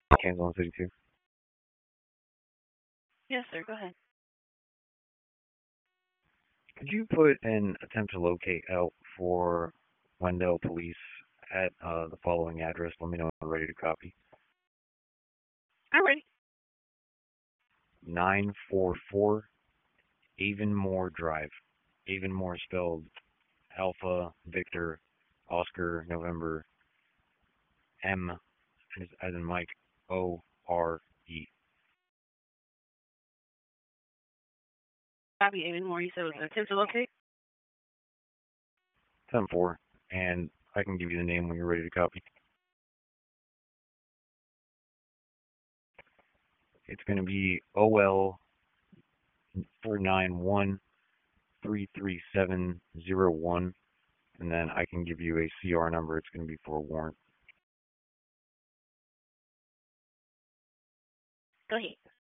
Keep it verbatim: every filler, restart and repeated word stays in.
Kansas one fifty-two. Yes, sir. Go ahead. Could you put an attempt to locate out for Wendell Police at uh, the following address? Let me know when I'm ready to copy. I'm ready. nine forty-four Avonmore Drive. Avonmore spelled Alpha, Victor, Oscar, November, M as, as in Mike, O R E. Copy even more. You said it was an attempt to locate. ten four, and I can give you the name when you're ready to copy. It's going to be O L four nine one three three seven zero one, and then I can give you a C R number. It's going to be for a warrant. Go ahead.